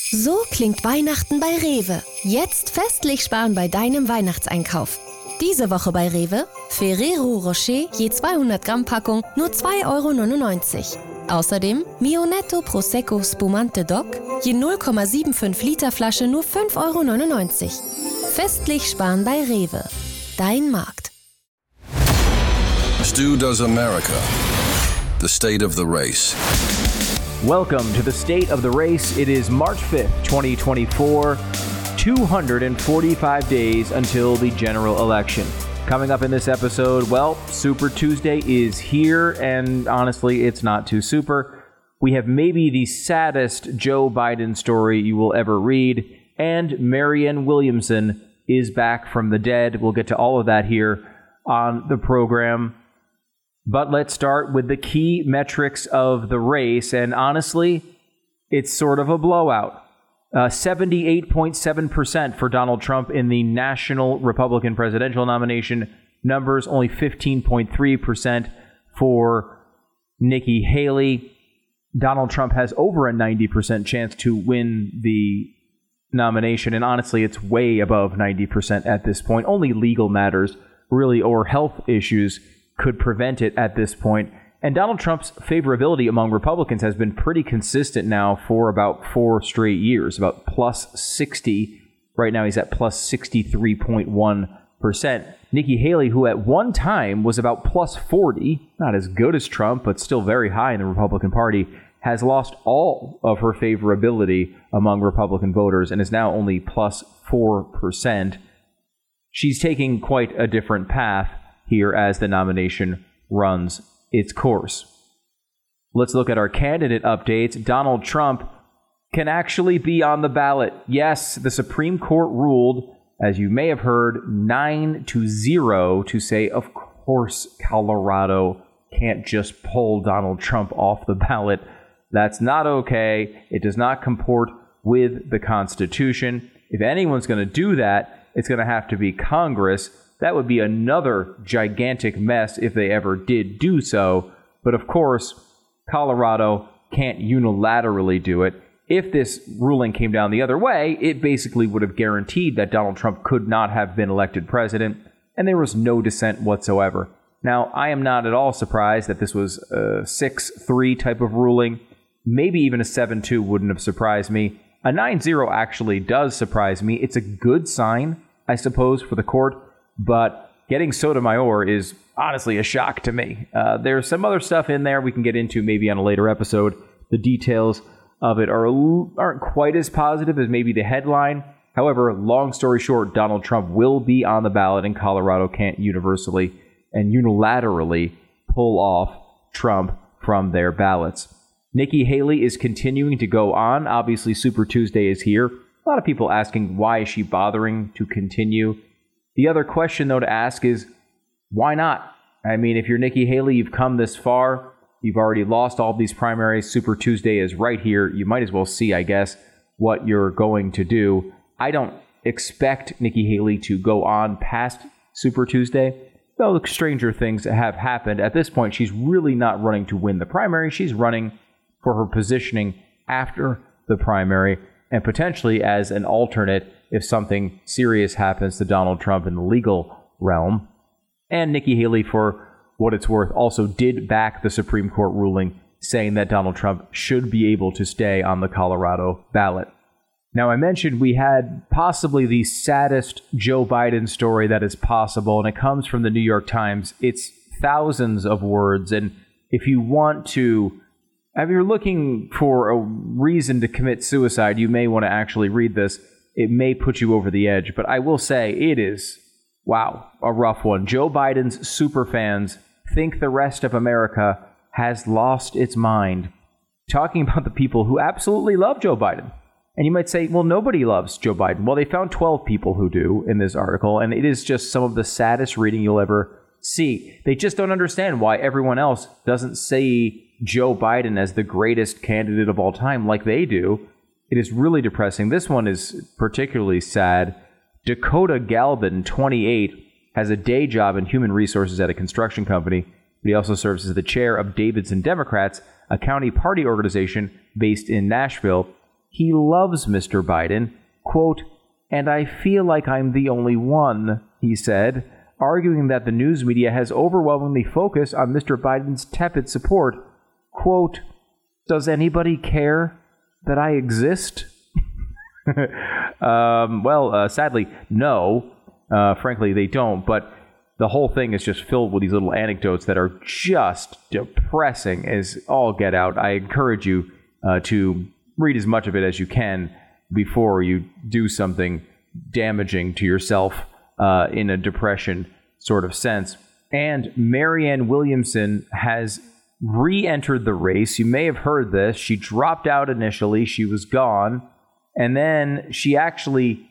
So klingt Weihnachten bei Rewe. Jetzt festlich sparen bei deinem Weihnachtseinkauf. Diese Woche bei Rewe: Ferrero Rocher je 200 Gramm Packung nur 2,99 €. Außerdem Mionetto Prosecco Spumante Doc je 0,75 Liter Flasche nur 5,99 €. Festlich sparen bei Rewe. Dein Markt. Stu Does America. The State of the Race. Welcome to the State of the Race. It is March 5th, 2024, 245 days until the general election. Coming up in this episode, well, Super Tuesday is here, and honestly, it's not too super. We have maybe the saddest Joe Biden story you will ever read, and Marianne Williamson is back from the dead. We'll get to all of that here on the program. But let's start with the key metrics of the race, and honestly, it's sort of a blowout. 78.7% for Donald Trump in the national Republican presidential nomination numbers, only 15.3% for Nikki Haley. Donald Trump has over a 90% chance to win the nomination, and honestly, it's way above 90% at this point. Only legal matters, really, or health issues could prevent it at this point. And Donald Trump's favorability among Republicans has been pretty consistent now for about 4 straight years, about plus 60. Right now he's at plus 63.1%. Nikki Haley, who at one time was about plus 40, not as good as Trump, but still very high in the Republican Party, has lost all of her favorability among Republican voters and is now only plus 4%. She's taking quite a different path here as the nomination runs its course. Let's look at our candidate updates. Donald Trump can actually be on the ballot. Yes, the Supreme Court ruled, as you may have heard, 9-0 to say, of course, Colorado can't just pull Donald Trump off the ballot. That's not okay. It does not comport with the Constitution. If anyone's going to do that, it's going to have to be Congress. That would be another gigantic mess if they ever did do so. But of course, Colorado can't unilaterally do it. If this ruling came down the other way, it basically would have guaranteed that Donald Trump could not have been elected president, and there was no dissent whatsoever. Now, I am not at all surprised that this was a 6-3 type of ruling. Maybe even a 7-2 wouldn't have surprised me. A 9-0 actually does surprise me. It's a good sign, I suppose, for the court. But getting Sotomayor is honestly a shock to me. There's some other stuff in there we can get into maybe on a later episode. The details of it aren't quite as positive as maybe the headline. However, long story short, Donald Trump will be on the ballot, and Colorado can't universally and unilaterally pull off Trump from their ballots. Nikki Haley is continuing to go on. Obviously, Super Tuesday is here. A lot of people asking, why is she bothering to continue? The other question, though, to ask is, why not? I mean, if you're Nikki Haley, you've come this far. You've already lost all these primaries. Super Tuesday is right here. You might as well see, I guess, what you're going to do. I don't expect Nikki Haley to go on past Super Tuesday. Though stranger things have happened. At this point, she's really not running to win the primary. She's running for her positioning after the primary and potentially as an alternate if something serious happens to Donald Trump in the legal realm. And Nikki Haley, for what it's worth, also did back the Supreme Court ruling saying that Donald Trump should be able to stay on the Colorado ballot. Now, I mentioned we had possibly the saddest Joe Biden story that is possible, and it comes from the New York Times. It's thousands of words, and if you're looking for a reason to commit suicide, you may want to actually read this. It may put you over the edge, but I will say it is, wow, a rough one. Joe Biden's superfans think the rest of America has lost its mind. Talking about the people who absolutely love Joe Biden. And you might say, well, nobody loves Joe Biden. Well, they found 12 people who do in this article, and it is just some of the saddest reading you'll ever see. They just don't understand why everyone else doesn't see Joe Biden as the greatest candidate of all time like they do. It is really depressing. This one is particularly sad. Dakota Galvin, 28, has a day job in human resources at a construction company, but he also serves as the chair of Davidson Democrats, a county party organization based in Nashville. He loves Mr. Biden, quote, "and I feel like I'm the only one," he said, arguing that the news media has overwhelmingly focused on Mr. Biden's tepid support. Quote, "Does anybody care that I exist?" Sadly, no. Frankly, they don't. But the whole thing is just filled with these little anecdotes that are just depressing as all get out. I encourage you to read as much of it as you can before you do something damaging to yourself in a depression sort of sense. And Marianne Williamson has re-entered the race. You may have heard this. She dropped out initially. She was gone. And then she actually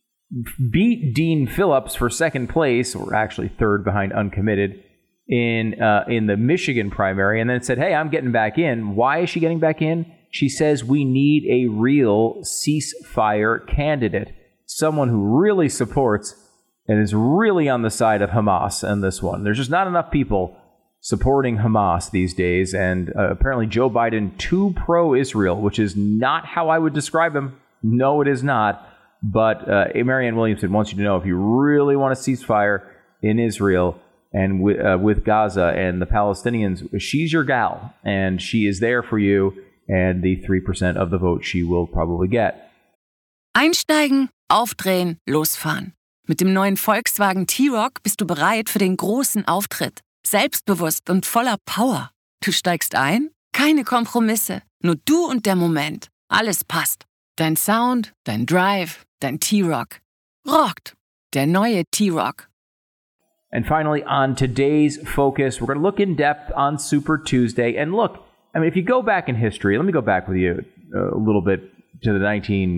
beat Dean Phillips for second place, or actually third behind uncommitted, in the Michigan primary, and then said, "Hey, I'm getting back in." Why is she getting back in? She says we need a real ceasefire candidate, someone who really supports and is really on the side of Hamas in this one. There's just not enough people supporting Hamas these days, and apparently Joe Biden too pro-Israel, which is not how I would describe him. No, it is not. But Marianne Williamson wants you to know, if you really want a ceasefire in Israel and with Gaza and the Palestinians, she's your gal, and she is there for you, and the 3% of the vote she will probably get. Einsteigen, aufdrehen, losfahren. Mit dem neuen Volkswagen T-Roc bist du bereit für den großen Auftritt. Selbstbewusst und voller Power. Du steigst ein? Keine Kompromisse. Nur du und der Moment. Alles passt. Dein Sound, dein Drive, dein T-Roc. Rockt. Der neue T-Roc. And finally, on today's focus, we're going to look in depth on Super Tuesday. And look, I mean, if you go back in history, let me go back with you a little bit to the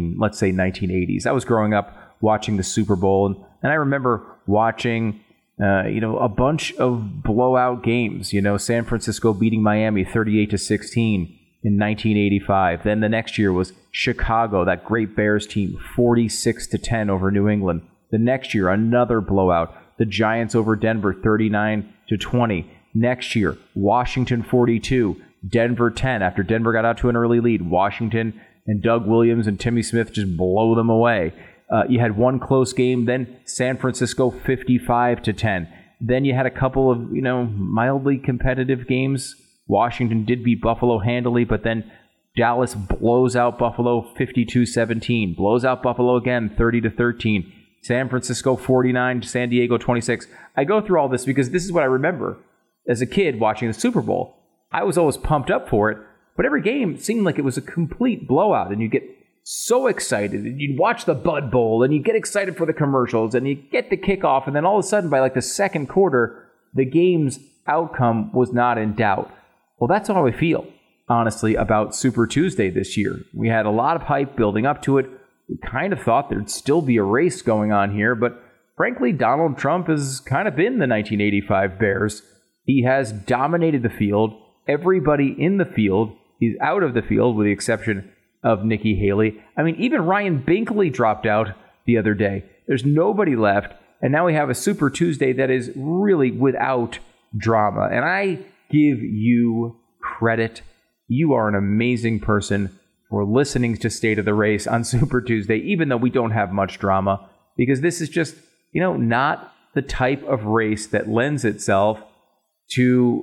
1980s. I was growing up watching the Super Bowl, and I remember watching, a bunch of blowout games. San Francisco beating Miami 38-16 in 1985. Then the next year was Chicago, that great Bears team, 46-10 over New England. The next year, another blowout. The Giants over Denver, 39-20. Next year, Washington 42, Denver 10. After Denver got out to an early lead, Washington and Doug Williams and Timmy Smith just blow them away. You had one close game, then San Francisco 55-10. Then you had a couple of, mildly competitive games. Washington did beat Buffalo handily, but then Dallas blows out Buffalo 52-17. Blows out Buffalo again 30-13. San Francisco 49, San Diego 26. I go through all this because this is what I remember as a kid watching the Super Bowl. I was always pumped up for it, but every game seemed like it was a complete blowout, and you get so excited, and you'd watch the Bud Bowl, and you get excited for the commercials, and you get the kickoff, and then all of a sudden, by like the second quarter, the game's outcome was not in doubt. Well, that's how I feel, honestly, about Super Tuesday this year. We had a lot of hype building up to it. We kind of thought there'd still be a race going on here, but frankly, Donald Trump has kind of been the 1985 Bears. He has dominated the field. Everybody in the field is out of the field, with the exception of Nikki Haley. I mean, even Ryan Binkley dropped out the other day. There's nobody left, and now we have a Super Tuesday that is really without drama. And I give you credit. You are an amazing person for listening to State of the Race on Super Tuesday, even though we don't have much drama, because this is just, not the type of race that lends itself to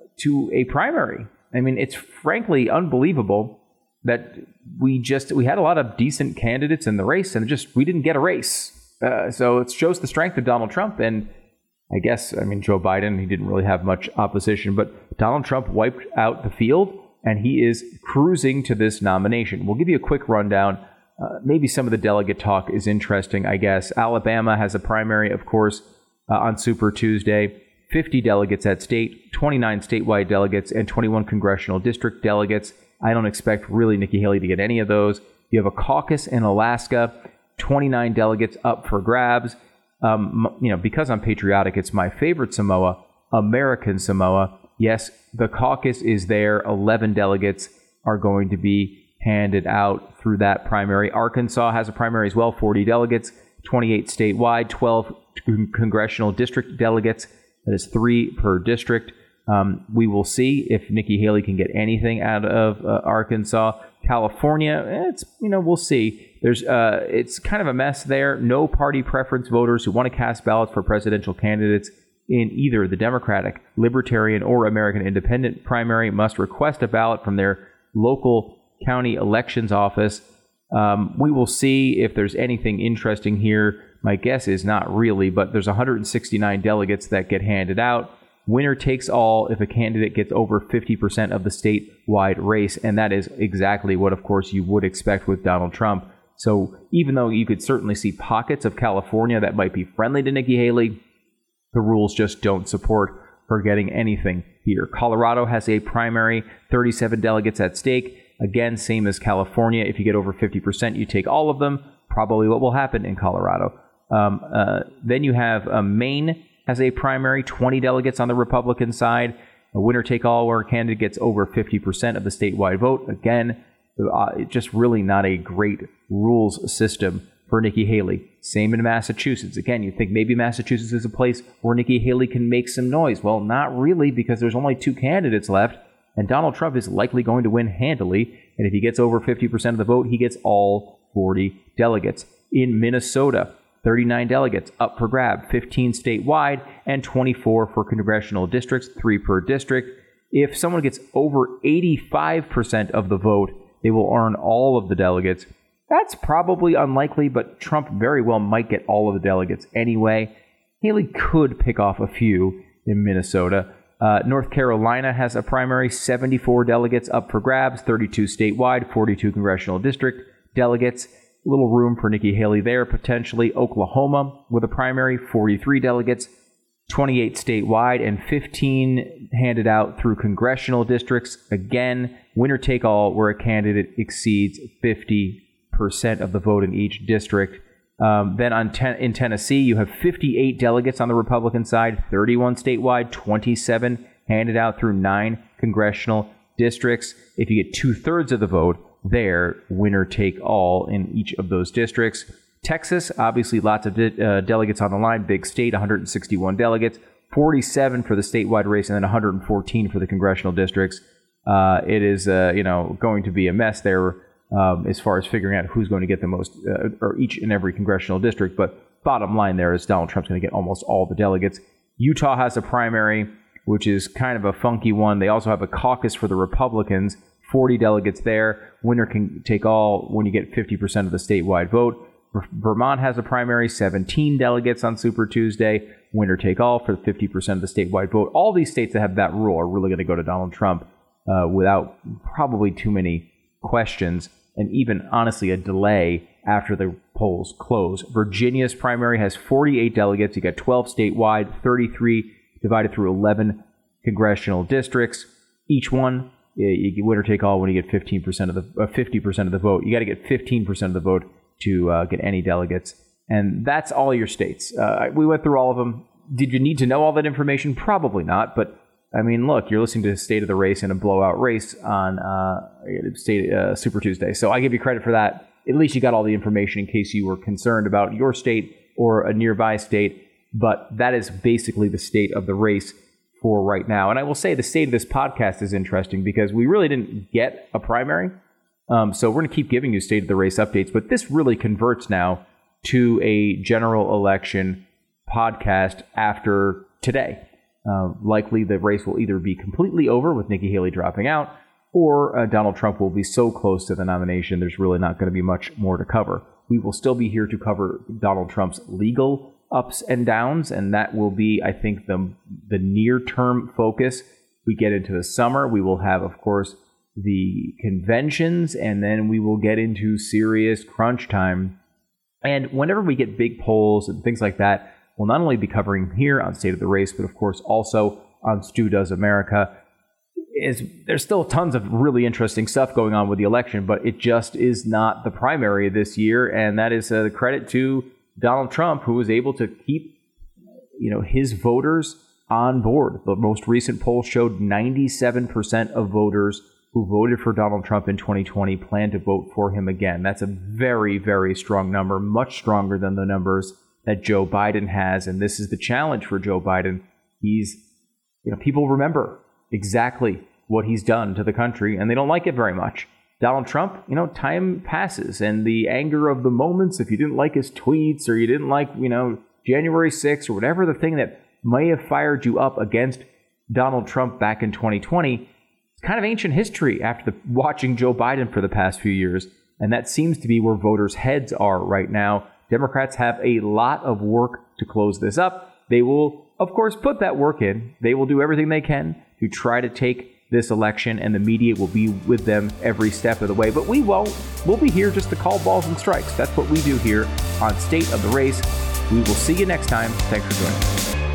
a primary. I mean, it's frankly unbelievable that we had a lot of decent candidates in the race, and we didn't get a race. So it shows the strength of Donald Trump. And I guess, Joe Biden, he didn't really have much opposition, but Donald Trump wiped out the field, and he is cruising to this nomination. We'll give you a quick rundown. Maybe some of the delegate talk is interesting, I guess. Alabama has a primary, of course, on Super Tuesday. 50 delegates at state, 29 statewide delegates, and 21 congressional district delegates. I don't expect really Nikki Haley to get any of those. You have a caucus in Alaska, 29 delegates up for grabs. Because I'm patriotic, it's my favorite Samoa, American Samoa. Yes, the caucus is there. 11 delegates are going to be handed out through that primary. Arkansas has a primary as well, 40 delegates, 28 statewide, 12 congressional district delegates. That is 3 per district. We will see if Nikki Haley can get anything out of Arkansas. California, we'll see. It's kind of a mess there. No party preference voters who want to cast ballots for presidential candidates in either the Democratic, Libertarian, or American Independent primary must request a ballot from their local county elections office. We will see if there's anything interesting here. My guess is not really, but there's 169 delegates that get handed out. Winner takes all if a candidate gets over 50% of the statewide race, and that is exactly what, of course, you would expect with Donald Trump. So even though you could certainly see pockets of California that might be friendly to Nikki Haley, the rules just don't support her getting anything here. Colorado has a primary, 37 delegates at stake. Again, same as California. If you get over 50%, you take all of them. Probably what will happen in Colorado. Then you have Maine has a primary, 20 delegates on the Republican side. A winner take all where a candidate gets over 50% of the statewide vote. Again, just really not a great rules system for Nikki Haley. Same in Massachusetts. Again, you think maybe Massachusetts is a place where Nikki Haley can make some noise. Well, not really, because there's only 2 candidates left, and Donald Trump is likely going to win handily. And if he gets over 50% of the vote, he gets all 40 delegates. In Minnesota, 39 delegates up for grab, 15 statewide, and 24 for congressional districts, 3 per district. If someone gets over 85% of the vote, they will earn all of the delegates. That's probably unlikely, but Trump very well might get all of the delegates anyway. Haley could pick off a few in Minnesota. North Carolina has a primary, 74 delegates up for grabs, 32 statewide, 42 congressional district delegates. Little room for Nikki Haley there, potentially. Oklahoma with a primary, 43 delegates, 28 statewide, and 15 handed out through congressional districts. Again, winner take all where a candidate exceeds 50% of the vote in each district. Then in Tennessee, you have 58 delegates on the Republican side, 31 statewide, 27 handed out through 9 congressional districts. If you get 2/3 of the vote, there, winner take all in each of those districts. Texas, obviously lots of delegates on the line, big state, 161 delegates, 47 for the statewide race, and then 114 for the congressional districts. It is, going to be a mess there as far as figuring out who's going to get the most, or each and every congressional district. But bottom line there is Donald Trump's going to get almost all the delegates. Utah has a primary, which is kind of a funky one. They also have a caucus for the Republicans, 40 delegates there. Winner can take all when you get 50% of the statewide vote. Vermont has a primary, 17 delegates on Super Tuesday. Winner take all for 50% of the statewide vote. All these states that have that rule are really going to go to Donald Trump without probably too many questions, and even, honestly, a delay after the polls close. Virginia's primary has 48 delegates. You got 12 statewide, 33 divided through 11 congressional districts. Each one, you winner take all when you get 50% of the vote. You got to get 15% of the vote to get any delegates. And that's all your states. We went through all of them. Did you need to know all that information? Probably not. But, I mean, look, you're listening to the State of the Race in a blowout race on Super Tuesday. So I give you credit for that. At least you got all the information in case you were concerned about your state or a nearby state. But that is basically the state of the race for right now. And I will say the state of this podcast is interesting because we really didn't get a primary. So we're going to keep giving you state of the race updates. But this really converts now to a general election podcast after today. Likely the race will either be completely over with Nikki Haley dropping out, or Donald Trump will be so close to the nomination there's really not going to be much more to cover. We will still be here to cover Donald Trump's legal ups and downs, and that will be, I think, the near-term focus. We get into the summer. We will have, of course, the conventions, and then we will get into serious crunch time. And whenever we get big polls and things like that, we'll not only be covering here on State of the Race, but of course also on Stu Does America. There's still tons of really interesting stuff going on with the election, but it just is not the primary this year, and that is the credit to Donald Trump, who was able to keep, his voters on board. The most recent poll showed 97% of voters who voted for Donald Trump in 2020 plan to vote for him again. That's a very, very strong number, much stronger than the numbers that Joe Biden has. And this is the challenge for Joe Biden. People remember exactly what he's done to the country, and they don't like it very much. Donald Trump, time passes, and the anger of the moments, if you didn't like his tweets or you didn't like, January 6th or whatever the thing that may have fired you up against Donald Trump back in 2020, it's kind of ancient history after watching Joe Biden for the past few years. And that seems to be where voters' heads are right now. Democrats have a lot of work to close this up. They will, of course, put that work in. They will do everything they can to try to take this election, and the media will be with them every step of the way. But we won't. We'll be here just to call balls and strikes. That's what we do here on State of the Race. We will see you next time. Thanks for joining us.